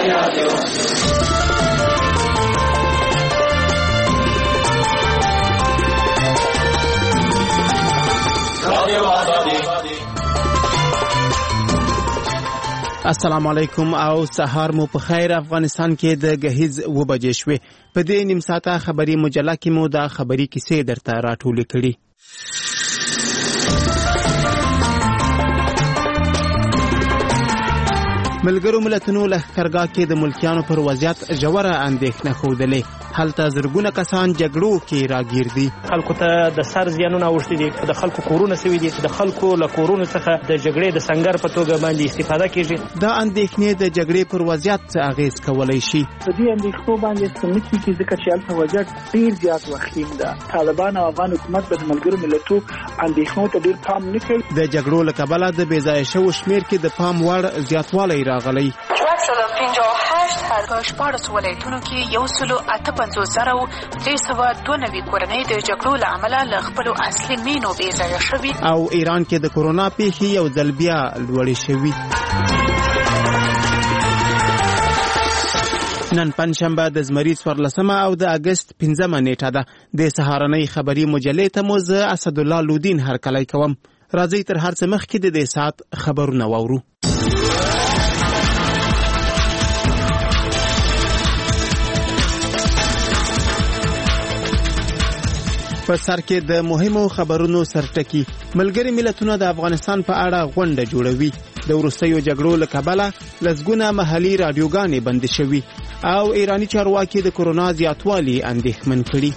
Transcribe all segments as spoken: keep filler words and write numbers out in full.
السلام علیکم او سهار مو په خیر. افغانستان کې د غهیز و بجې شوې. په دې نیم ساعته خبري مجله کې مو دا خبري کیسې درته راټولې کړې. ملګرو ملتونو لښکرګاه کې د ملکیانو پر وضعیت ژوره اندېښنه ښودلې. هلته زرګونه کسان جګړو کې راګیر دي. خلکو ته د سر زیانونه اوښتي دي، د خلکو کورونه سوي دي، د خلکو له کورونو څخه د جګړې د سنګر په توګه باندې استفاده کیږي. دا اندېښنې د جګړې پر وضعیت څه اغېز کولی شي؟ په دې اندېښنو باندې څه نه کېږي ځکه چې هلته وضعیت ډېر زیات وخیم ده. طالبان او افغان حکومت به د ملګرو ملتو اندېښنو ته ډېر پام نه کوي. د جګړو له کبله د بې ځایه شوو شمېر کې د پام وړ زیاتوالی راغلی. په شپاړسو ولایتونو کې یو سلو اته پنځوس زره او درې سوه دوه نوي کورنۍ د جګړو له امله له خپلو اصلي مینو بې ځایه شوي. او ایران کې د کورونا پیښې یو ځل بیا لوړې شوي. نن پنجشنبه د زمري څوارلسمه او د اګست پنځمه نیټه ده. د سهارنۍ خبري مجلې ته مو زه اسدالله لودین هرکلی کوم. راځئ تر هر څه مخکې د دې ساعت خبرونه واورو. په سر کې د مهمو خبرونو سرټکی. ملګري ملتونه د افغانستان په اړه غونډه جوړوي. د وروستیو جګړو له کبله لسګونه محلي رادیوګانې بندې شوي او ایرانی چارواکي د کورونا زیاتوالي اندېښمن کړي.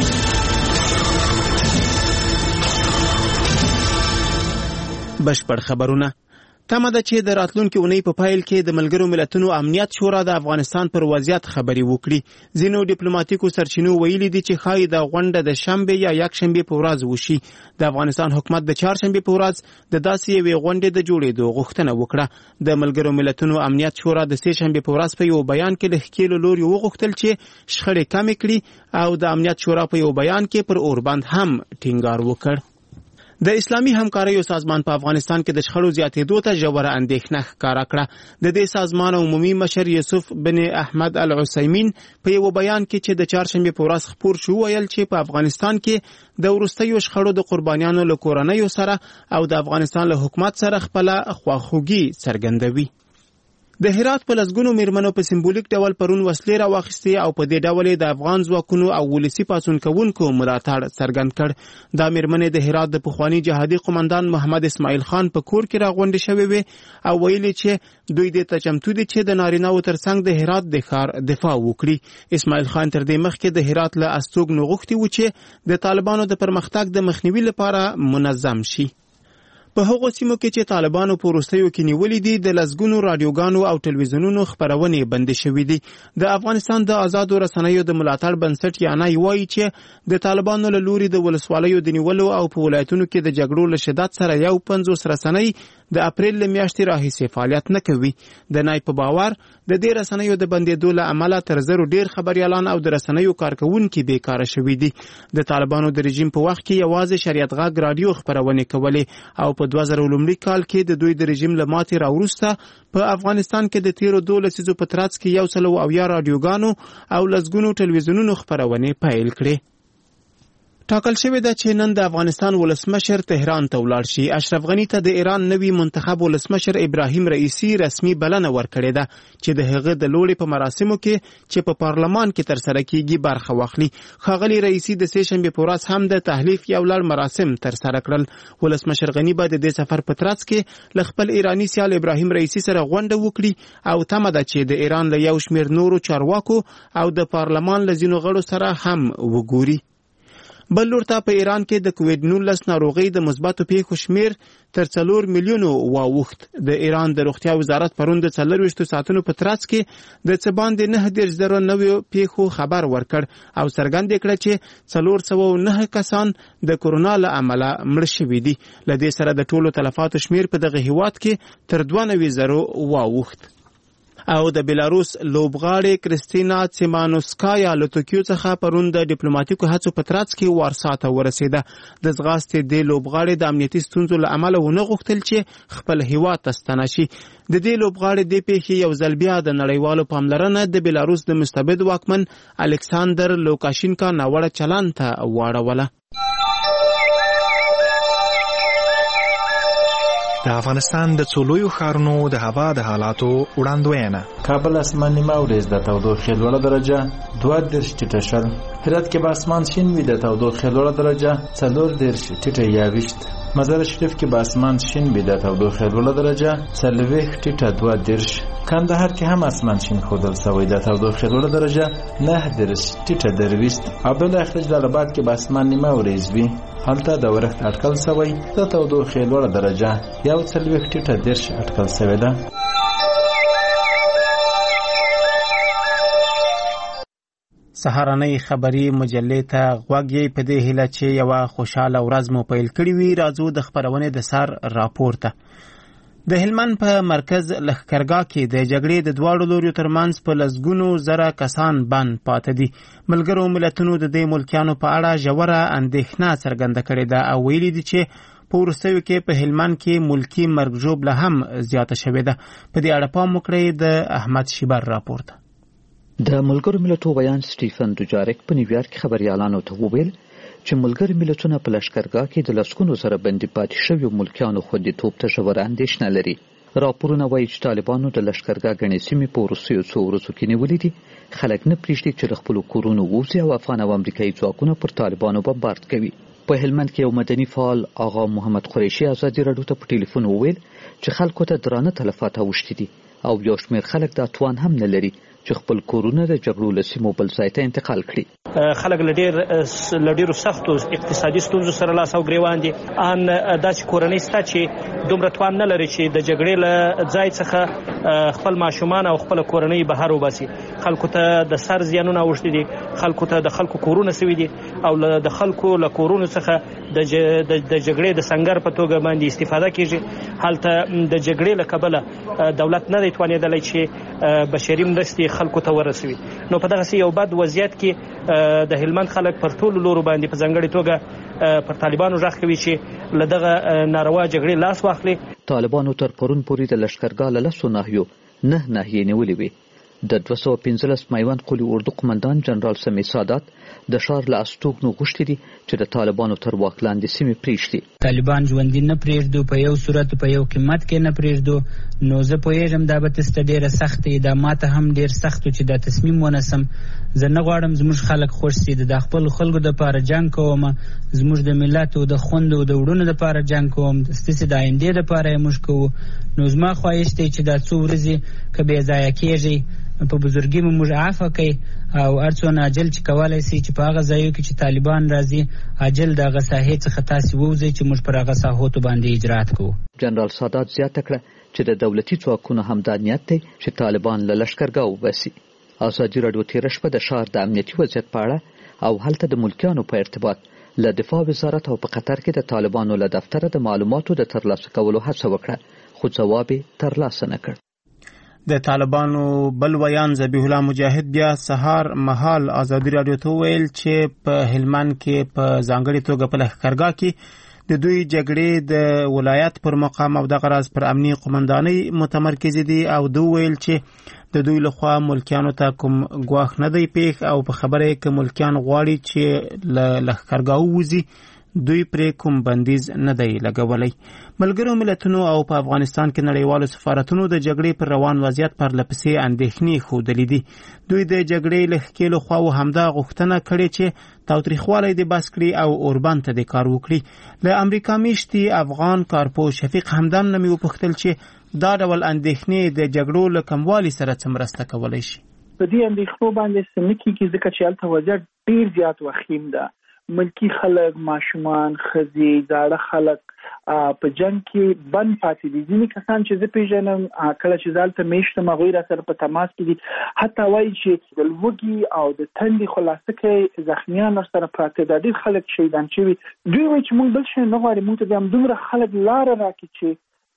بشپړ خبرونه. تمه ده چې د راتلونکي اونۍ په پایل کې د ملګرو ملتونو امنیت شورا د افغانستان پر وضعیت خبري وکړي. ځینو ډیپلوماټیکو سرچینو ویلي دي چې ښایي د غونډه د شنبه یا یکشنبه په ورځ وشي. د افغانستان حکومت د چهارشنبه په ورځ د داسې یوې غونډې د جوړېدو غوښتنه وکړه. د ملګرو ملتونو امنیت شورا د سه شنبه په ورځ په یو بیان کې له ښکېلو لوري وغوښتل چې شخړې کمې کړي او د امنیت شورا په یو بیان کې پر اوربند هم ټینګار وکړ. د اسلامي همکاریو سازمان په افغانستان کې د شخړو زیاتېدو ته ژوره اندېښنه ښکاره کړه. د دې سازمان عمومي مشر یوسف بن احمد العثیمین په یو بیان کې چې د چهارشنبه په ورځ خپور شو ویل چې په افغانستان کې د وروستیو شخړو د قربانیانو له کورنیو سره او د افغانستان له حکومت سره خپله خواخوږي څرګندوي. د هرات په لسګونو میرمنو په سمبولیک ډول پرون وسلې راواخیستې او په دې ډول د افغان ځواکونو او ولسي پاڅون کوونکو ملاتړ څرګند کړ. دا میرمنې د هرات د پخوانی جهادي قومندان محمد اسماعیل خان په کور کې راغونډې شوې وې او ویلي چې دوی دې ته چمتو دي چې د نارینه‌و ترڅنګ د هرات د ښار دفاع وکړي. اسماعیل خان تر دې مخکې د هرات له استوګنو غوښتي و چې د طالبانو د پرمختګ د مخنیوي لپاره منظم شي. په هغو سیمو کې چې طالبانو په وروستیو کې نیولې دي د لسګونو رادیوګانو او ټلویزیونونو خپرونې بندې شوې دي. د افغانستان د آزادو رسنیو د ملاتړ بنسټ یعنی وایي چې د طالبانو له لوري د ولسوالیو د نیولو او په ولایتونو کې د جګړو له شدت سره یو پنځوس رسنۍ د اپریل له میاشتې راهیسې فعالیت نه کوي. د نای په باور د دې رسنیو د بندېدو له امله تر زرو ډېر خبریالان او د رسنیو کارکوونکي بیکاره شوي دي. د طالبانو د رژیم په وخت کې یوازې شریعت غږ رادیو خپرونې کولې او په دوه زره لومړي کال کې د دوی د رژیم له ماتې راوروسته په افغانستان کې د تیرو دوه لسیزو په ترڅ کې یو سل او اویا رادیوګانو او لسګونو ټلویزیونونو خپرونې پیل کړې. ټاکل شوې ده چې نن د افغانستان ولسمشر تهران ته ولاړ شي. اشرف غنی ته د ایران نوي منتخب ولسمشر ابراهیم رئیسی رسمي بلنه ورکړې ده چې د هغه د لوړې په مراسمو کې چې په پارلمان کې ترسره کیږي برخه واخلي. ښاغلي رئیسی د سه شنبه په ورځ هم د تحلیف یو لړ مراسم ترسره کړل. ولسمشر غنی به د دې سفر په ترڅ کې له خپل ایرانی سیال ابراهیم رئیسی سره غونډه وکړي او تمه ده چې د ایران له یو شمېر نورو چارواکو او د پارلمان له ځینو غړو سره هم وګوري. بل لور ته په ایران کې د کووډ نولس ناروغۍ د مثبتو پیښو شمیر تر څلور میلیونو واوښت. د ایران د روغتیا وزارت پرون د څلرویشتو ساعتونو په ترڅ کې د څه باندې نهه دېرش زره نویو پیښو خبر ورکړ او څرګند کړ چې څلور سوه او نهه کسان د کورونا له امله مړ شوي دي. له دې سره د ټولو تلفاتو شمیر په دغه هیواد کې تر دوه نوي زرو واوښت. او د بیلاروس لوبغاړې کریستینا سیمانوسکایا له توکیو څخه پرون د ډیپلوماټیکو هڅو په ترڅ کې وارسا ته ورسېده. د ځغاستې د لوبغاړې د امنیتي ستونزو له امله ونه غوښتل چې خپل هیواد ته ستنه شي. د دې لوبغاړې د پیښې یو ځل بیا د نړیوالو پاملرنه د بیلاروس د مستبد واکمن الکساندر لوکاشینکا ناوړه چلند ته واړوله. د افغانستان د څو لویو ښارونو د هوا د حالاتو وړاندوینه. کابل اسمان نیمه ورځ د تودوخې لوړه درجه دوه دېرش ټیټه شل. هرات کې به اسمان شین وي د تودوخې لوړه درجه څلور دېرش ټیټه یاویشت. مزار شریف کې به اسمان شین وي د تودوخې لوړه درجه څلوېښت ټیټه دوه دېرش. کندهار کې هم اسمان شین ښودل شوی د تودوخې لوړه درجه نهه دېرش ټیټه درویشت. او بالاخره جلالاباد کې به اسمان نیمه ورځ وي، هلته د ورښت اټکل شوی د تودوخې لوړه درجه یو څلوېښت ټیټه دېرش اټکل شوې ده. سهارنۍ خبري مجلې ته غوږ یې په دې هیله چې یوه خوشحاله ورځ مو پیل کړې وي. راځو د خپرونې د سر راپور ته. د هلمند په مرکز لښکرګاه کې د جګړې د دواړو لوریو ترمنځ په لسګونو زره کسان بند پاتې دي. ملګرو ملتونو د دې ملکیانو په اړه ژوره اندېښنه څرګنده کړې ده او ویلي دي چې په وروستیو کې په هلمند کې ملکي مرګ ژوبله هم زیاته شوې ده. په دې اړه پام وکړئ د احمد شیبر راپور ته. د ملګرو ملتونو ویان سټیفن دوجارک په نیویارک کې خبريالانو ته وویل چې ملګرو ملتونه په لښکرګاه کې د لسګونو زره بندي پاتې شویو ملکیانو خوندیتوب ته ژوره اندېښنه لري. راپورونه وایي چې طالبانو د لښکرګاه ګڼې سیمې په وروستیو څو ورځو کې نیولې دي. خلک نه پرېږدي چې له خپلو کورونو ووځي او افغان او امریکایي ځواکونه پر طالبانو بمبارد کوي. په هلمند کې یو مدني فعال آغا محمد قریشي ازادي راډیو ته په ټلیفون وویل چې خلکو ته درانه تلفات اوښتي دي او یو شمېر خلک دا توان هم نه لري چې خپل کورونه د جګړو له سیمو بل ځای ته انتقال کړي. خلک له ډېر له ډېرو سختو اقتصادي ستونزو سره لاس او ګریوان دي. ان داسې کورنۍ شته چې دومره توان نه لري چې د جګړې له ځای څخه خپل ماشومان او خپل کورنۍ بهر وباسي. خلکو ته د سر زیانونه اوښتي دي، خلکو ته د خلکو کورونه سوي دي او د خلکو له کورونو څخه د د جګړې د سنگر په توګه باندې استفاده کیږي. هلته د جګړې له کبله دولت نه دی توانېدلی چې بشري مرستې خلکو ته ورسوي. نو په دغه یو بد وضعیت کې د هلمند خلک پر ټولو لورو باندې په ځانګړې توګه پر طالبانو غږ کوي چې له دغه ناروا جګړې لاس واخلي. طالبانو تر پرون پورې د لښکرګاه له لسو ناحیو نه ناحیې نیولې وې. د دوه سوه پنځلس میوند قلي اردو قمندان جنرال سمیع سادات د ښار له استوګنو غوښتي دي چې د طالبانو تر واک لاندې سیمې پرېږدي. طالبان ژوندي نه پرېږدو، په یو صورت په یو قیمت کې نه پرېږدو. نو زه پوهېږم دا به تاسو ته ډېره سخته وي، دا ماته هم ډېر سخت و چې دا تصمیم ونیسم. زه نه غواړم زموږ خلک خوښ شي. د خپلو خلکو دپاره جنګ کوم، زموږ د ملت او د خویندو او د وروڼو دپاره جنګ کوم، ستاسې د آیندې دپاره یې موږ کوو. نو زما خواهش دی چې دا څو ورځې که بې ځایه کېږي په بزرګي مو موږ عفوه کوي او هر څونه عاجل چې کولی سي چې په هغه ځایو کې چې طالبان راځي عاجل د هغه ساحې څخه تاسې ووځئ چې موږ پر هغه ساحوتو باندې اجرات کوو. جنرال سادات زیاته کړه چې د دولتي ځواکونو همدا نیت دی چې طالبان له لښکرګاه وباسي. ازادي راډیو تېره شپه د ښار د امنیتي وضعیت په اړه او هلته د ملکیانو په ارتباط له دفاع وزارت او په قطر کې د طالبانو له دفتره د معلوماتو د ترلاسه کولو هڅه وکړه، خو ځواب یې ترلاسه نه کړ. د طالبانو بل ویان ذبیح الله مجاهد بیا سهار مهال ازادي راډیو ته ویل چې په هلمند کې په ځانګړې توګه په لښکرګاه کې د دوی جګړې د ولایت پر مقام او دغه راز پر امني قومندانۍ متمرکز دي او دوی ویل چې د دوی لخوا ملکیانو ته کوم ګواښ نه دی پیښ او په خبره کې ملکیان غواړي چې له لښکرګاه ووځي، دوی پرې کوم بندیز نه دی لګولی. ملګرو ملتونو او په افغانستان کې نړیوالو سفارتونو د جګړې پر روان وضعیت پرله پسې اندېښنې ښودلې دي. دوی د جګړې له ښکېلو خواو همدا غوښتنه کړې چې تاوتریخوالی دې بس کړي او اوربند ته دې کار وکړي. له امریکا میشتي افغان کارپوه شفیق همدان نه مې وپوښتل چې دا ډول اندېښنې د جګړو له کموالي سره څه مرسته کولی شي. په دې اندېښنو باندې څه نه کېږي ځکه چې هلته وضعیت ډېر زیات وخیم ده. ملکی خلک، ماشومان، ښځې، زاړه خلک په جنګ کې بند پاتې دي. ځینې کسان چې زه پیژنم کله چې زه هلته میشتم هغوی را سره په تماس کې دي، حتی وایي چې د لوږې او د تندې خلاصه کې زخمیان ورسره پراته ده، ډېر خلک شهیدان شوي. دوی وایي چې موږ بل شی نه غواړو، موږ ته د همدومره خلک لاره راکړي چې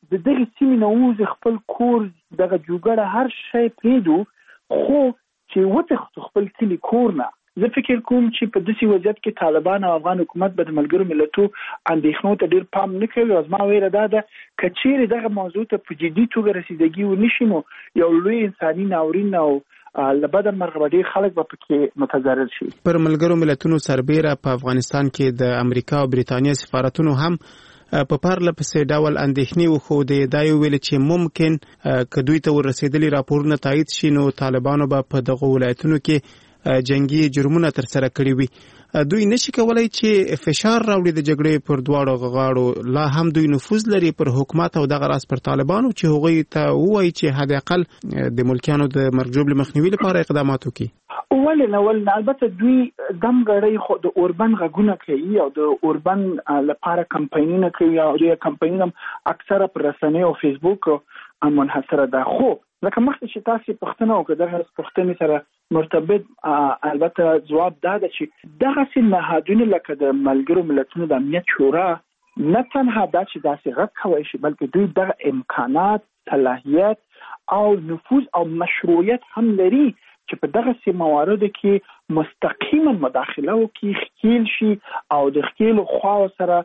د دغه سیمې نه ووځي خپل کور دغه جوګړه هر شی پرېږدو خو چې وتښتو خپل کلي کور نه. زه فکر کوم چې په داسې وضعیت کې طالبان او افغان حکومت به د ملګرو ملتو اندېښنو ته ډېر پام نه کوي او زما ویره دا ده که چیرې دغه موضوع ته په جدي توګه رسیدګي ونشي نو یو لوی انساني ناورین او له بده مرغه به ډېر خلک به پکې متضرر شي. پر ملګرو ملتونو سربیره په افغانستان کې د امریکا او بریتانیا سفارتونو هم په پرله پسې ډول اندېښنې وښودې. دا یو ویل چې ممکن که دوی ته ورسېدلي راپورونه تایید شي نو طالبانو به په دغه ولایتونو کې جنگي جرمونه تر سره کړی وي. دوی نشي کولای چې فشار راوړي د جګړې پر دواړو غاړو. لا هم دوی نفوذ لري پر حکومت او دغه راس پر طالبانو چې هغوی ته ووایي چې حد اقل د ملکیانو د مرګ ژوبلې مخنیوي لپاره اقدامات وکړي. ولې نه ولې البته دوی دم غړی خو د اوربن غږونه کوي او د اوربن لپاره کمپاینونه کوي او د کمپاینونه اکثره پر رسنۍ او فیسبوک منحصره ده. خو لکه مخکې چې تاسو پوښتنه وکړه دغه پوښتنې سره مرتبط البته جواب دا ده چې دغه سي نهادونه لکه د ملګرو ملتونو د امنیت شورا نه تنها دا چې داسې غږ کوي شي بلکې دوی دغه امکانات، صلاحیت او نفوذ او مشروعیت هم لري چې په دغه سي مواردو کې مستقیما مداخله وکړي، ښکیل شي او د ښکیلو خواو سره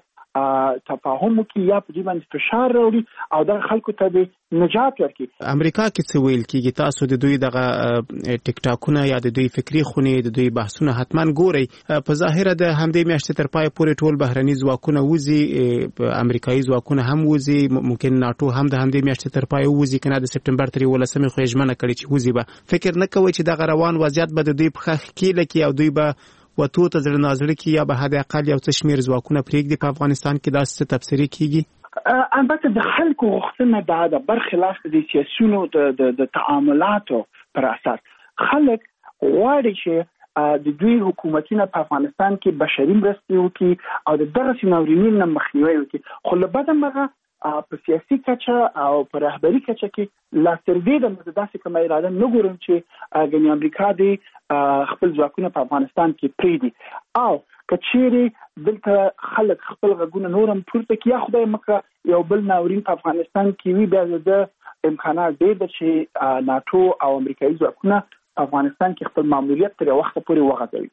تفاهم وکړي یا په دې باندې فشار راوړي او د خلکو ته به نجات ورکړي. امریکا کې څه ویل کېږي؟ تاسو د دوی دغه ټیک ټاکونه یا د دوی فکری خونې د دوی بحثونه حتما ګورئ. په ظاهره د همدې میاشتې تر پای پورې ټول بهرني ځواکونه وځي، امریکایي ځواکونه هم وځي، ممکن ناتو هم د همدې میاشتې تر پای وځي کنه د سپټمبر تر یولسمې خو یې ژمنه کړې چې وځي. به فکر نه کوئ چې دغه روان وضعیت به د دوی په خښ کې لکه او دوی به وتو ته زړه نازړه کی یا به حد اقل یو څه شمیر ځواکونه پرېږدي په افغانستان کې داسې څه تفسیری کیږي؟ البته د خلکو غوښتنه دا ده برخلاف د سیاسيونو د د تعاملاتو پر اساس خلک غواړي چې د دوی حکومتونه په افغانستان کې بشري مرستې وکړي او د دغه سيناورینو نه مخنیوي وکړي. خو له بده مرغه په سیاسي کچه او په رهبري کچه کې لا تر دې د داسې کومه اراده نه ګورم چې ګنې امریکا دې خپل ځواکونه په افغانستان کې پرېږدي او که چیرې دلته خلک خپل غږونه نورم پورته کړي یا خدای مکړه یو بل ناورین په افغانستان کې وي بیا د امکانات ډېر ده چې ناتو او امریکایي ځواکونه افغانستان کې خپل ماموریت تر وخت پورې وغځوي.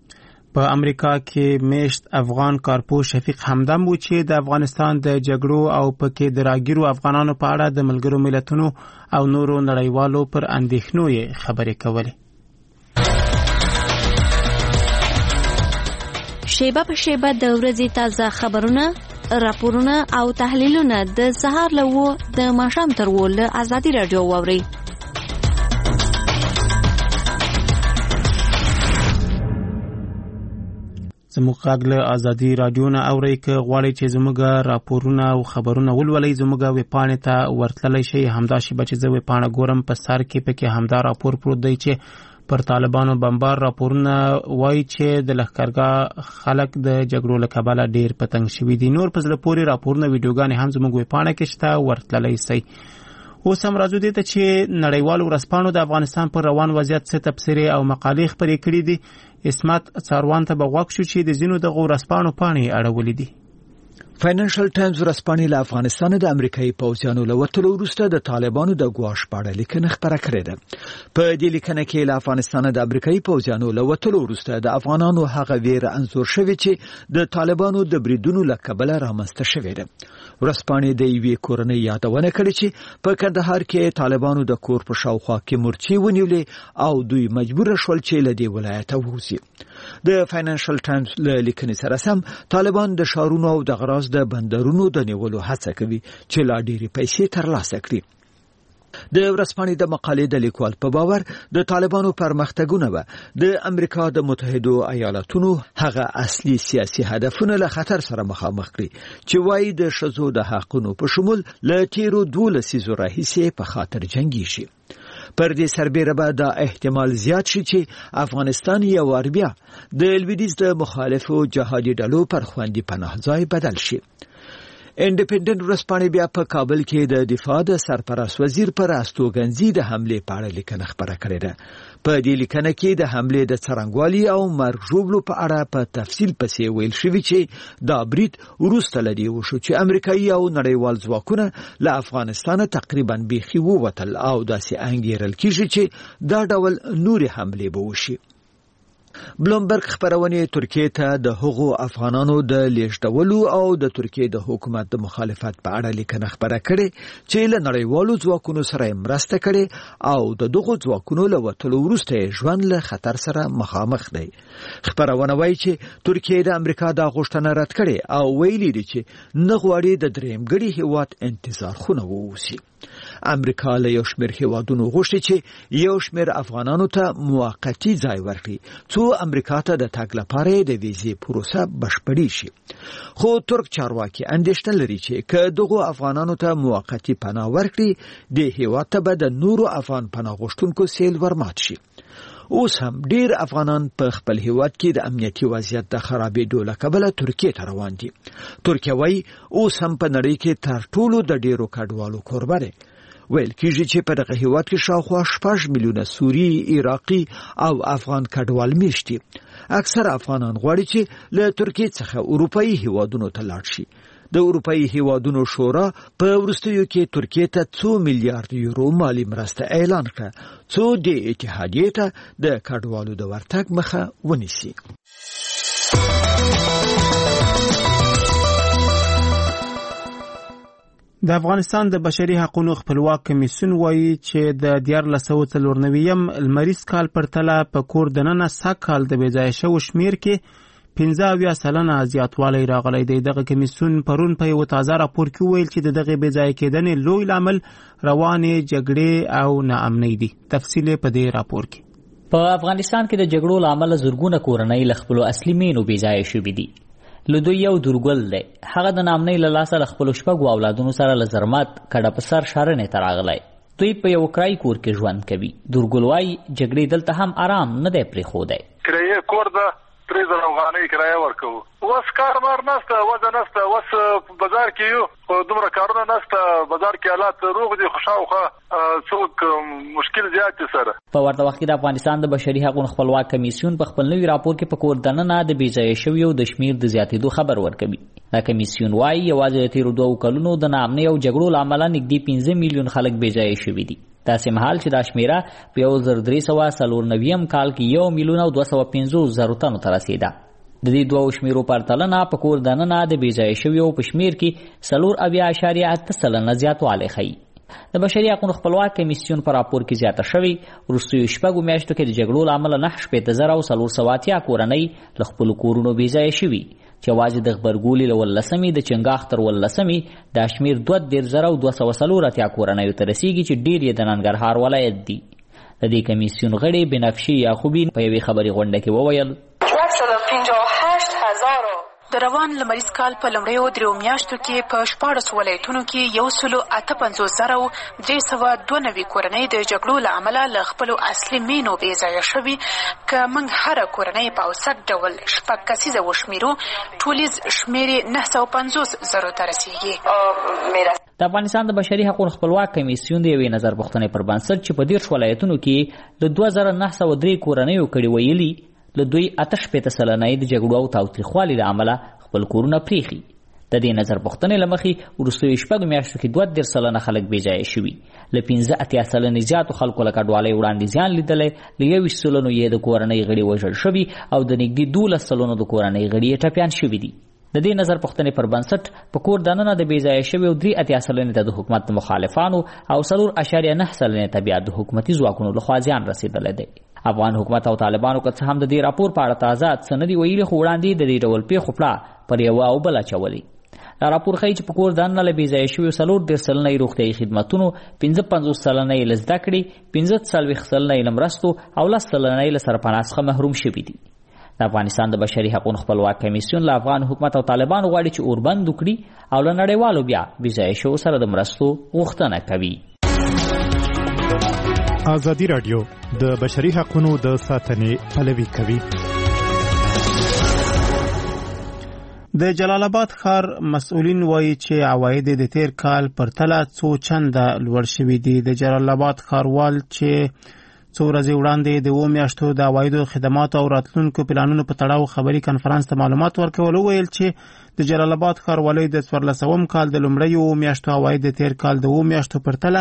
په امریکا کې میشت افغان کارپوه شفیق همدم و چې د افغانستان د جګړو او پکې د راګیرو افغانانو په اړه د ملګرو ملتونو او نورو نړیوالو پر اندېښنو یې خبرې کولې. شیبه په شیبه د ورځې تازه خبرونه، راپورونه او تحلیلونه د سهار له و د ماښام تر و له ازادي راډیو واورئ. زموږ غږ له ازادي راډیو نه اورئ. که غواړئ چې زموږ راپورونه او خبرونه ولولئ زموږ ویبپاڼې ته ورتللی شئ. همدا شیبه چې زه ویبپاڼه ګورم په سر کې پکې همدا راپور پروت دی چې پر طالبانو بمبار راپورونه وایي چې د لښکرګاه خلک د جګړو له کبله ډېر په تنګ شوي دي. نور په زړه پورې راپورونه ویډیوګانې هم زموږ ویبپاڼه کې شته، ورتللی شئ. اوس هم راځو دې ته چې نړیوالو ورځپاڼو د افغانستان پر روان وضعیت څه تبصرې او مقالې خپرې کړي دي. اسمت څاروان ته به غوږ شو چې د ځینو دغو ورځپاڼو پاڼې اړولې دي. فاینانشل ټایمز ورځپاڼې له افغانستان د امریکایي پوځیانو له وتلو وروسته د طالبانو د ګواښ په اړه لیکنه خپره کړې ده. په دې لیکنه کې له افغانستان د امریکایي پوځیانو له وتلو وروسته د افغانانو هغه ویره انځور شوی چې د طالبانو د بریدونو له کبله رامنځته شوې ده. ورځپاڼې د یوې کورنۍ یادونه کړې چې په کندهار کې طالبانو د کور په شاوخوا کې مورچې ونیولې او دوی مجبور شول چې له دې ولایته ووځي. د فاینانشل ټایمز له لیکنې سره سم طالبان د شارونو او د غراض د بندرونو د نیولو هڅه کوي چې لا ډېرې پیسې ترلاسه کړي. د ورځپاڼې د مقالې د لیکوال په باور د طالبانو پرمختګونه به د امریکا د متحدو ایالاتونو هغه اصلي سیاسي هدفونه له خطر سره مخامخ کړي چې وایي د ښځو د حقونو په شمول له تیرو دوه لسیزو راهیسې په خاطر جنګیږي. پر دې سربېره به دا احتمال زیات شي چې افغانستان یو وار بیا د لویدیځ د مخالفو جهادي ډلو پر خوندي پناه ځای بدل شي. انډیپندنت ورځپاڼې بیا په کابل کې د دفاع د سرپرست وزیر پر استوګنځي د حمله په اړه لیکنه خبره کړې ده. په دې لیکنه کې د حمله د څرنګوالي او مرګ ژوبلو په اړه په تفصیل پسې ویل شوی چې دا برید وروسته لدی وشو چې امریکایي او نړیوال ځواکونه له افغانستان تقریبا بیخي ووتل او داسې انګیرل کیږي چې دا ډول نورې حمله به وشي. بلومبرګ خبرونه ترکیه ته د هغو افغانانو د لیږدولو او د ترکیه د حکومت د مخالفت په اړه لیکنه خبره کړې چې له نړیوالو ځواکونو سره مرسته کړي او د دغو ځواکونو له وتلو وروسته ژوند له خطر سره مخامخ دی. خبرونه وایي چې ترکیه د امریکا د غوښتنه رد کړي او ویلي دي چې نه غواړي د دریم ګړي هیواد انتظار خونه ووسی. امریکا له یو شمېر هیوادونو غوښتي چې یو شمېر افغانانو ته موقتی ځای ورکړي څو امریکا ته د تګ لپاره د ویزې پروسه بشپړې شي. خو ترک چارواکي اندېښنه لري چې که دغو افغانانو ته موقتی پناه ورکړي د هیواد ته به د نورو افغان پناه غوښتونکو سیل ورمات شي. اوس هم ډیر افغانان په خپل هیواد کې د امنیتي وضعیت د خرابېدو له کبله ترکیه ته روان دي. ترکیه وايي اوس هم په نړۍ کې تر ټولو د ډیرو کډوالو کوربه دی. ویل کېږي چې په دغه هیواد کې شاوخوا شپږ میلیونه سوری، عراقي او افغان کډوال میشت دي. اکثر افغانان غواړي چې له ترکیه څخه اروپایي هیوادونو ته لاړ شي. د اروپایي هیوادونو شورا په وروستیو کې ترکیه ته څو میلیارډ یورو مالی مرسته اعلان کړه څو د اتحادیې ته د کډوالو د ورتګ مخه ونیسي. د افغانستان د بشري حقوقو خپلواک کمیسیون وایي چې د دیارلس سوه څلور نوي لمریز کال پرتله په کور دننه سږ کال د بېځایه شوو شمېر کې پنځه اویا سلنه زیاتوالی راغلی دی. دغه کمیسیون پرون په یو تازه راپور کې ویل چې د دغه بېځایه کېدنې لوی لامل روانې جګړې او ناامنۍ دي. تفصیل په دې راپور کې. په افغانستان کې د جګړو لامل زرګونه کورنۍ له خپلو اصلي مینو بېځایه شوي دي. له دوی یو دورګل دی، هغه د ناامنۍ له لاسه له خپلو شپږو اولادونو سره له زرمت کډه په سر ښارنې ته راغلی. دوی په یو کرایي کور کې ژوند کوي. دورګل وایي جګړې دلته هم آرام نه دی پرېښودی. کرایه کور ده، درې زره افغانۍ کرایه ورکوو. اوس کار مار نشته، وضع نشته، اوس بازار کې یو خو دومره کارونه نشته. بازار کې حالات روغ دي خو شاوخوا څوک مشکل زیات دي سره. په ورته وخت کې د افغانستان د بشري حقوقو خپلواک کمیسیون په خپل نوي راپور کې په کور دننه د بېځایه شویو د شمېر د زیاتېدو خبر ورکوي. دا کمیسیون وایي یوازې د تېرو دوو کلونو د ناامنۍ او جګړو له امله نږدې پنځه میلیون خلک بېځایه شوي دي. داسې مهال چې دا شمېره په یو زر درې سوه څلور نویم کال کې یو میلیون او دوه سوه پنځوس زرو تنو ته رسېده. د دې دوو شمیرو پرتلنه په کور دننه د بېځایه شویو په شمېر کې څلور اویا اعشاریه اته سلنه زیاتوالی ښیي. د بشري حقوقو خپلواک کمیسیون په راپور کې زیاته شوې وروستیو شپږو میاشتو کې د جګړو له امله نهه شپېته زره او څلور سوه اتیا کورنۍ له خپلو کورونو بېځایه شوي چې یوازې د غبرګولي له ولسمې د چنګاښ تر ولسمې دا شمېر دوه دېرش زره او دوه سوه څلور اتیا کورنیو ته رسېږي چې ډېر یې د ننګرهار ولایت دي. د دې کمیسیون غړي بنفشي یعقوبی په یوې خبري غونډه کې وویل د روان لمریز کال په لومړیو دریو میاشتو کې په شپاړس ولایتونو کې یو سلو اته پنځوس زره او درې سوه دوه نوي کورنۍ د جګړو له امله له خپلو اصلي مینو بېځایه شوي. که موږ هره کورنۍ په اوسط ډول شپږ کسیزه وشمېرو ټولیز شمېر یې نهه سوه پنځوس زرو ته رسېږي. د افغانستان د بشري حقوقو خپلواک کمیسیون د یوې نظر پوښتنې پر بنسټ چې په دېرش ولایتونو کې د دوه زره نهه سوه درې کورنیو کړي ویلي له دوی اته شپېته سلنه د جګړو او تاوتریخوالي له امله خپل کورونه پرېښي. د دې نظر پوښتنې له مخې وروستیو شپږو میاشتو کې دوه دېرش سلنه خلک بېځایه شوي. له پنځه اتیا سلنې زیاتو خلکو له کډوالۍ وړاندې زیان لیدلی. له یوویشت سلنو یې د کورنۍ غړي وژل شوي او د نږدې دولس سلنو د کورنۍ غړي یې ټپیان شوي دي. د دې نظر پوښتنې پر بنسټ په کور دننه د بېځایه شویو درې اتیا سلنې ته د حکومت مخالفانو او څلور اعشاریه نهه سلنې ته بیا د حکومتي ځواکونو لخوا زیان رسېدلی دی. افغان حکومت او طالبانو که څه هم د دې راپور په اړه تازه څه نه دي ویلي خو وړاندې د دې ډول پیښو پړه پر یوه او بله اچولې. دا راپور ښیي چې په کور دننه له بېځایه شویو څلور دېرش سلنه یې روغتیایي خدمتونو، پنځه پنځوس سلنه یې له زده کړې، پنځه څلوېښت سلنه یې له مرستو او لس سلنه یې له سرپناه څخه محروم شوي دي. د افغانستان د بشري حقوقو خپلواک کمیسیون له افغان حکومت او طالبانو غواړي چې اوربند وکړي او له نړیوالو بیا بېځایه شوو سره د مرستو غوښتنه کوي. ازادي راډیو د بشري حقوقو د ساتنې پلوي کوي. د جلال آباد ښار مسؤلین وایي چې عواید د تیر کال پرتله څو چنده لوړ شوي دي. د جلال آباد ښاروال چې څو ورځې وړاندې د اوو میاشتو د عوایدو خدماتو او راتلونکو پلانونو په تړاو خبري کنفرانس ته معلومات ورکول، وویل چې د جلال آباد ښاروالۍ د څوارلسم کال د لومړیو اوو میاشتو عواید د تیر کال د اوو میاشتو پرتله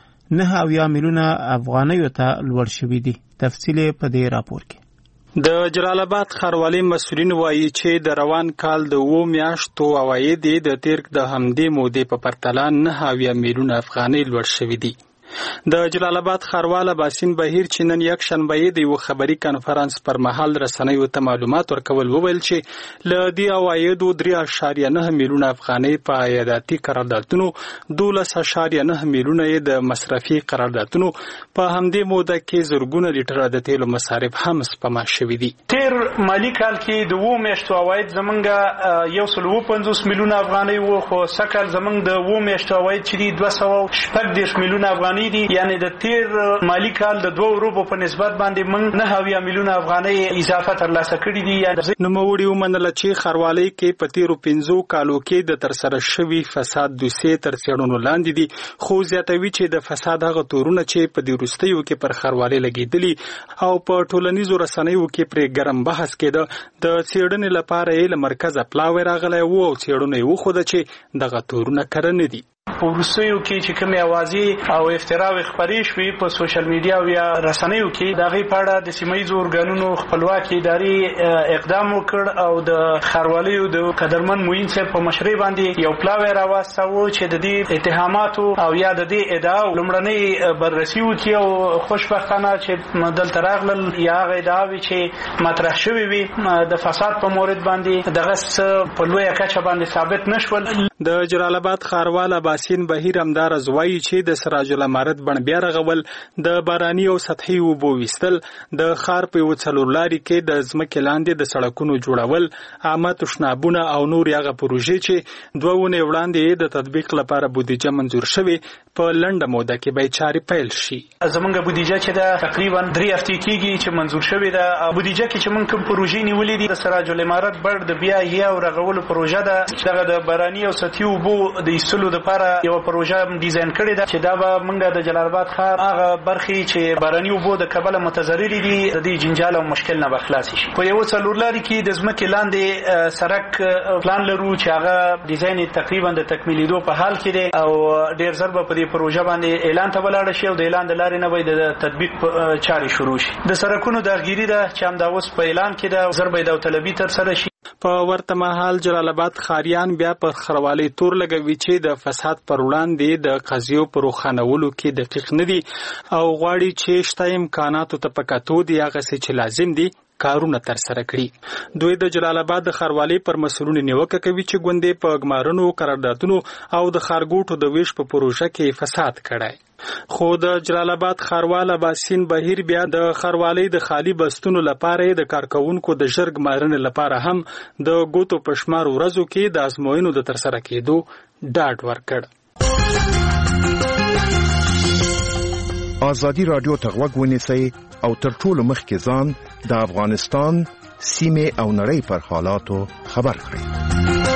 نه اویا میلیونه افغانیو ته لوړ شوي دي. تفصیل په دې راپور کې. د جلال آباد ښاروالۍ مسؤلین وایي چې د روان کال د اوو میاشتو عواید د تیر د همدې مودې په پرتله نه اویا میلیونه افغانۍ لوړ شوي دي. د جلال آباد ښاروال باسین بهیر چې نن یک شنبه د یو خبري کنفرانس پر مهال رسنیو ته معلومات ورکول، وویل چې له دې عوایدو درې اعشاریه نه میلیونه افغانۍ په عایداتي قراردادونو، دولس اعشاریه نه میلیونه د مصرفي قراردادونو، په همدې موده کې زرګونه لیټره د تیلو مصارف هم سپما شوي دي. تیر مالی کال کې د اوو میاشتو عواید زمونږ یو سل اووه پنځوس میلیونه افغانۍ وو، خو سږ کال زمونږ د اوو میاشتو عواید چې دي دوه سوه شپږ دېرش میلیونه افغانۍ دي. یعنی د تیر مالی کال د دوه روبو په نسبت باندې موږ نه اویا میلیونه افغانۍ اضافه ترلاسه کړې دي. نوموړي ومنله چې ښاروالۍ کې په تیرو پنځو کالو کې د ترسره شوي فساد دوسیې تر څېړنو لاندې دي، خو زیاتوي چې د فساد هغه تورونه چې په دې وروستیو کې پر ښاروالۍ لګېدلي او په ټولنیزو رسنیو کې پرې ګرم بحث کېده، د څېړنې لپاره یې له مرکزه پلاوی راغلی و او څېړنه یې وښوده چې دغه تورونه کره نه دي. په وروستیو کې چې کومې اوازې او افتراوې خپرې شوې په سوشل میډیا او یا رسنیو کې، د هغې په اړه د سیمه ییزو ارګانونو خپلواکې ادارې اقدام وکړ او د ښاروالیو د قدرمن معین صاحب په مشرۍ باندې یو پلاوی راواستاوه چې د دې اتهاماتو او یا د دې ادعاو لومړنۍ بررسي وکړي او خوشبختانه چې دلته راغلل یا هغه ادعاوې چې مطرح شوې وي د فساد په مورد باندې دغه څه په لویه کچه باندې ثابت نه شول. د جلال آباد ښاروال باسین بهیر همداراز وایي چې د سراج العمارت بڼ بیا رغول، د باراني او سطحي اوبو ویستل، د ښار په یوه څلور لارې کې د ځمکې لاندې د سړکونو جوړول، عامه تشنابونه او نور هغه پروژې چې دوه اونۍ وړاندې د تطبیق لپاره بودیجه منظور شوې، په لنډه موده کې به چارې پیل شي. زمونږ بودیجه چې ده تقریبا درې هفتې کېږي چې منظور شوې ده. بودیجه کې چې موږ کوم پروژې نیولې دي، د سراج العمارت بڼ د بیا احیا او رغولو پروژه ده، دغه د باراني او سطحي اوبو د ایستلو لپاره یو پروژه ډیزاین کړې ده چې دا به موږ د جلال آباد ښار هغه برخې چې باراني اوبو د کبله متضررې دي د دې جنجال او مشکل نه به خلاصې شي. په یوه څلور لارې کې د ځمکې لاندې سړک پلان لرو چې هغه ډیزاین تقریبا د تکمیلېدو په حال کې دی او ډېر ژر به په دې پروژه باندې اعلان ته ولاړه شي او د اعلان د لارې نه به د تطبیق چارې شروع شي. د سړکونو داغګیري ده چې همدا اوس په اعلان کې ده، ژر به یې داوطلبي ترسره شي. په ورته مهال جلال آباد ښاریان بیا پر ښاروالۍ تور لګوي چې د فساد پر وړاندې د قضیو په روښانولو کې دقیق نه دي او غواړي چې شته امکاناتو ته په کتو د هغسې چې لازم دي کارونه ترسره کړي. دوی د جلال آباد د ښاروالۍ پر مسؤلینو نیوکه کوي چې ګوندې په ګمارنو، قراردادونو او د ښارګوټو د ویش په پروژه کې فساد کړی. خو د جلال آباد ښاروال باسین بهیر بیا د ښاروالۍ د خالی بستونو لپاره د کارکونکو د ژر ګمارنې لپاره هم د ګوتو په شمار ورځو کې د ازموینو د ترسره کېدو ډاډ ورکړ. آزادي رادیو ته غوږ ونیسئ او تر ټولو مخکې ځان د افغانستان سیمې او نړۍ پر حالاتو خبر کړئ.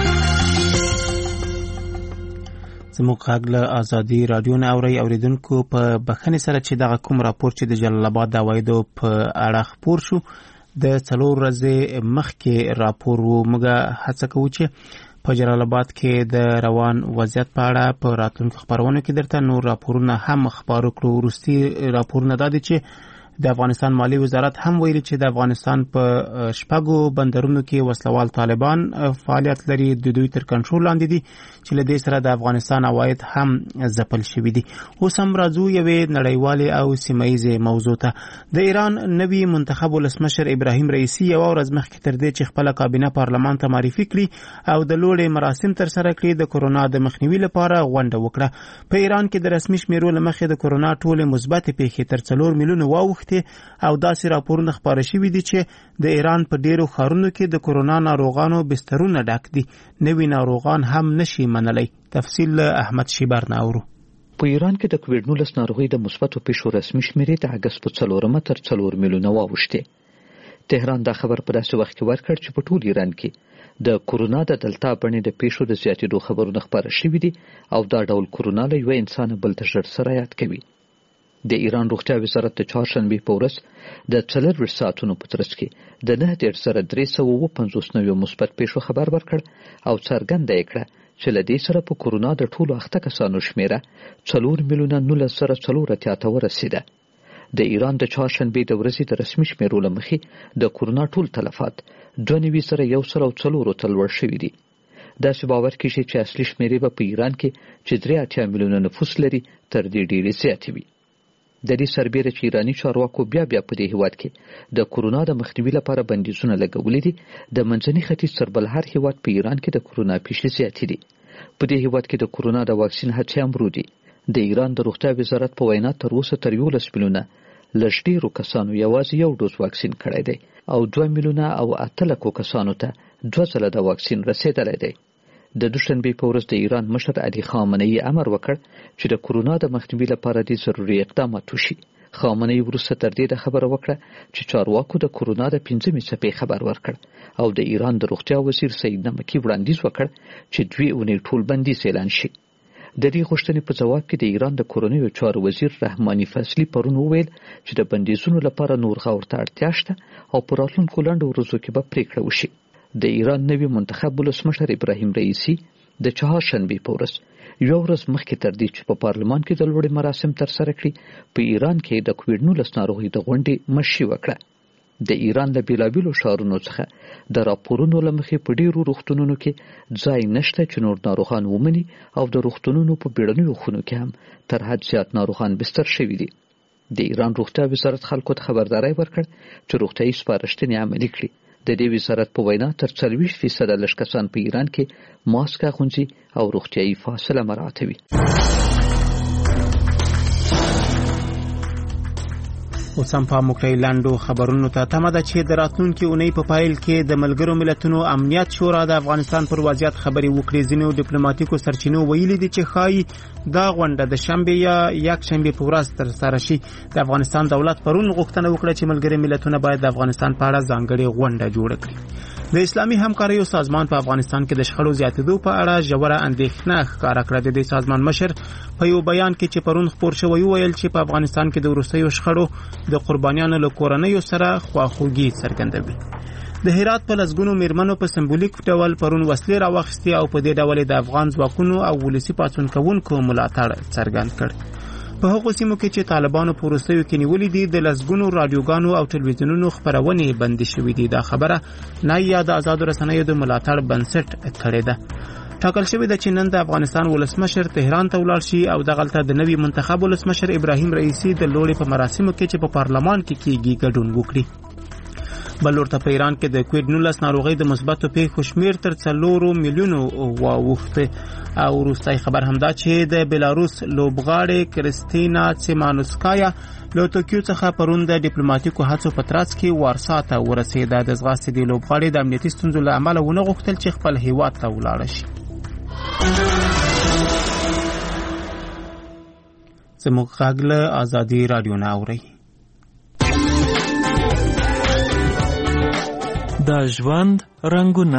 زموږ غږ له آزادي رادیو نه اورئ. اوریدونکو په بخښنې سره چې دغه کوم راپور چې د جلال آباد د عوایدو په اړه خپور شو د څلور ورځې مخکې راپور و، موږ هڅه کوو چې په جلال آباد کې د روان وضعیت په اړه په راتلونکو خپرونو کې درته نور راپورونه هم خپاره کړو. وروستي راپورونه دا دي چې د افغانستان مالی وزارت هم ویلي چې د افغانستان په شپږو بندرونو کې وسلوال طالبان فعالیت لري، د دوی تر کنټرول لاندې دي چې له دې سره د افغانستان عواید هم ځپل شوي دي. اوس هم راځو یوې نړیوالې او سیمه ییزې موضوع ته. د ایران نوي منتخب ولسمشر ابراهیم رئیسي یوه ورځ مخکې تر دې چې خپله کابینه پارلمان ته معرفي کړي او د لوړې مراسم ترسره کړي د کرونا د مخنیوي لپاره غونډه وکړه. په ایران کې د رسمي شمیرو له مخې د کرونا ټولې مثبتې پیښې تر څلور میلیونه واوښتې او داسې راپورونه خپاره شوي دي چې د ایران په ډیرو ښارونو کې د کرونا ناروغانو بسترونه ډک دي، نوي ناروغان هم نشي منلی. تفصیل له احمد شیبر نه اورو. په ایران کې د کووډ نولس ناروغۍ د مثبتو پیښو رسمي شمیرې د اګست په څلورمه تر څلور میلیونه واوښتې. تهران دا خبر په داسې وخت کې ورکړ چې په ټول ایران کې د کورونا د دلتا بڼې د پیښو د زیاتېدو خبرونه خپاره شوي دي او دا ډول کورونا له یوه انسان بل ته ژر سرایت کوي. د ایران روغتیا وزارت د چهارشنبې په ورځ د څلرویشت ساعتونو په ترڅ کې د نهه دېرش زره درې سوه اووه پنځوس نویو مثبت پیښو خبر ورکړ او څرګنده یې کړه چې له دې سره په کورونا د ټولو اخته کسانو شمیره څلور میلیونه نولس زره څلور اتیا ته ورسېده. د ایران د چهارشنبې د ورځې د رسمي شمیرو له مخې د کورونا ټول تلفات دوه نوي زره یو سل او څلورو ته لوړ شوي دي. داسې باور کېږي چې اصلي شمیرې به په ایران کې چې درې اتیا میلیونه نفوس لري تر دې ډېرې زیاتې وي. د دې سربیره چې ایراني چارواکو بیا بیا په دې هیواد کې د کورونا د مخنیوي لپاره بندیزونه لګولي دي، د منځني ختیځ تر بل هر هیواد په ایران کې د کورونا پیښې زیاتې دي. په دې هیواد کې د کورونا د واکسین هڅې هم ورو دي. د ایران د روغتیا وزارت په وینا تر اوسه تر یولس میلیونه لږ ډېرو کسانو یوازې یو ډوز واکسین کړی دی او دوه میلیونه او اته لکو کسانو ته دوه ځله د واکسین رسېدلی دی. د دوشنبې په ورځ د ایران مشر علي خامنه‌ای امر وکړ چې د کورونا د مخنیوي لپاره د ضروري اقدامات وشي. خامنه‌ای وروسته تر دې د خبره وکړه چې چارواکو د کورونا د پنځمې څپې خبر ورکړ او د ایران د روغتیا وزیر سید نمکی وړاندیز وکړ چې دوی اونۍ ټول بندیز اعلان شي. د دې غوښتنې په ځواب کې د ایران د کورنیو چارو وزیر رحماني فضلي پرون وویل چې د بندیزونو لپاره نور غور ته اړتیا شته او په راتلونکو لنډو ورځو کې به پریکړه وشي. د ایران نوي منتخب ولسمشر ابراهیم رئیسي د چهارشنبې په ورځ یو ورځ مخکې تر دې چې په پارلمان کې د لوړې مراسم ترسره کړي په ایران کې د کووډ نولس ناروغۍ د غونډې مشري وکړه. د ایران د بیلابیلو ښارونو څخه د راپورونو له مخې په ډیرو روغتونونو کې ځای نشته چې نور ناروغان ومني او د روغتونونو په بیړنیو خونو کې هم تر حد زیات ناروغان بستر شوي دي. د ایران روغتیا وزارت خلکو ته خبرداری ورکړ چې روغتیایي سپارښتنې عملي کړي. د دې وزارت په وینا تر څلوېښت فیصده لږ کسان په ایران کې ماسک اغوندي او روغتیایي فاصله مراعاتوي. اوس هم په موکړی لاندو خبرونو ته تمه ده چې د راتلونکي اونۍ په پایل کې د ملګرو ملتونو امنیت شورا د افغانستان پر وضعیت خبرې وکړي. ځینو ډیپلوماټیکو سرچینو ویلي دي چې ښایي دا غونډه د شنبې یا یکشنبې په ورځ ترسره شي. د افغانستان دولت پرون غوښتنه وکړه چې ملګري ملتونه باید د افغانستان په اړه ځانګړې غونډه جوړه کړي. د اسلامي همکاریو سازمان په افغانستان کې د شخړو زیاتېدو په اړه ژوره اندېښنه ښکاره کړه. د دې سازمان مشر په یو بیان کې چې پرون خپور شوی ویل چې په افغانستان کې د وروستیو شخړو د قربانیانو له کورنیو سره خواخوږي څرګندوي. د هرات په لسګونو میرمنو په سمبولیک ډول پرون وسلې راواخیستې او په دې ډول د افغان ځواکونو او ولسي پاڅون کوونکو ملاتړ څرګند کړ. په هغو سیمو کې چې طالبانو په وروستیو کې نیولې دي د لسګونو راډیوګانو او ټلویزیونونو خپرونې بندي شوې دي. دا خبره نایا د آزادو رسنیو د ملاتړ بنسټ کړې ده. ټاکل شوې ده چې نن د افغانستان ولسمشر تهران ته ولاړ شي او دغلته د نوي منتخب ولسمشر ابراهیم رئیسي د لوړې په مراسمو کې چې په پارلمان کې کیږي ګډون وکړي. بل ورته په ایران کې د کووډ نولس ناروغۍ د مثبتو پیښو شمیر تر څلورو میلیونو واوښته او وروستی خبر همدا چې د بیلاروس لوبغاړې کریستینا سیمانوسکایا له توکیو څخه پرون د ډیپلوماټیکو هڅو په ترڅ کې وارسا ته ورسېده. د ځغاستې د لوبغاړې د امنیتي ستونزو له امله ونه غوښتل چې خپل هیواد ته ولاړه شي. زموږ غږ له ازادي راډیو نه اورئ. د ژوند رنګونه.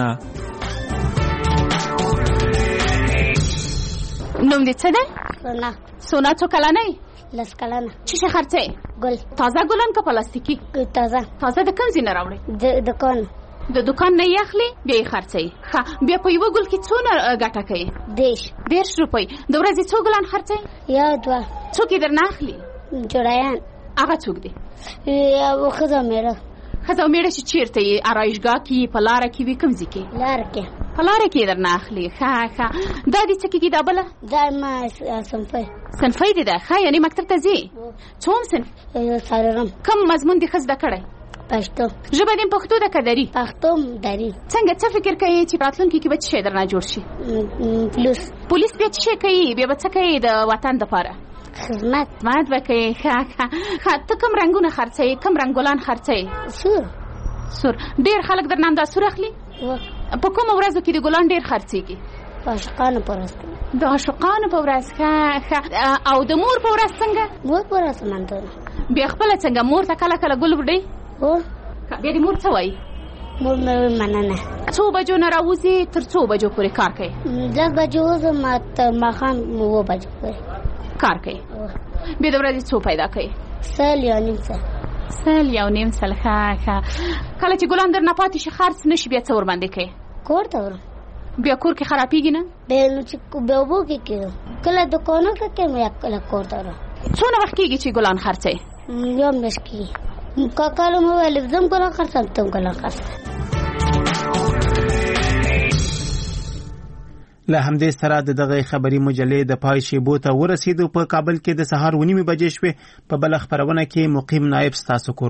نوم دې څه دی؟ سونا. سونا څو کلنه یې؟ لس کلنه. څه شی خرڅوې؟ ګل. تازه ګلان که پلاستیکي؟ تازه. تازه د کوم ځای نه راوړې؟ د دکان. د دکان نه یې اخلي بیا یې خرڅوي. ښه بیا په یوه ګل کې څونه ګټه کوي؟ دېرش. دېرش روپۍ. د ورځې څو ګلان خرڅوي؟ یو دوه. څوک یې درنه اخلي؟ جوړیان. هغه څوک دی؟ یو ښځه مېړه. ښځه او مېړه چې چېرته یې ارایشګاه کې په لاره کې وي کوم ځای کې؟ لاره کې. په لاره کې یې درنه اخلي. ښه ښه دا دې څه کېږي دا بله؟ دا ما صنفۍ. صنفۍ دې ده؟ ښه یعنې مکتب ته ځې؟ څوم صنف؟ څلورم. کوم مضمون دې ښه زده کړی؟ پښتو. ژبه دې پښتو ده که دري؟ پښتو دري. څنګه څه فکر کوي چې راتلونکي کې به څه شی درنه جوړ شي؟ پولیس. پولیس بیا څه شی کوي؟ بیا به څه کوي د وطن دپاره؟ خدمت. خدمت به کوي. ښه ښه ښه ته کوم رنګونه خرڅوې؟ کوم رنګ ګلان خرڅوې؟ سور. سور. ډېر خلک درنه همدا سور اخلي؟ په کومو ورځو کې د ګلان ډېر خرڅېږي؟ په عاشقانو په ورځ. د عاشقانو په ورځ. ښه ښه او د مور په ورځ څنګه؟ مور په ورځ مندونه. بیا خپله څنګه مور ته کله کله ګل وړئ؟ هو. بیا د مور څه وایي؟ مور مې مننه. څو بجو نه راوځي تر څو بجو پورې کار کوي؟ دس بجو وځم تر ماښام اووه بجو پورې کار کوي. بیا د ورځې څو پیدا کوي؟ سل یا نیم سل. سل یا نیم سل. ښه ښه. کله چې ګلان درنه پاتې شي خرڅ نه شي بیا څه ورباندې کوي؟ کور ته ورم. بیا کور کې خرابېږي نه؟ بیا نو چې بیا اوبو کې کېږم کله دوکانو کې کېم یا کله کور ته ورم. څونه وخت کېږي چې ګلان خرڅوي؟ یو میاشت کېږي. کاکا مې وویل زه هم ګلان خرڅوم ته هم ګلان خرڅوه. له همدې سره د دغه خبري مجلې د پای شیبو ته ورسېدو. په کابل کې د سهار ونیمې بجې شوې. په بل خبرونه کې مقیم نائب ستاسو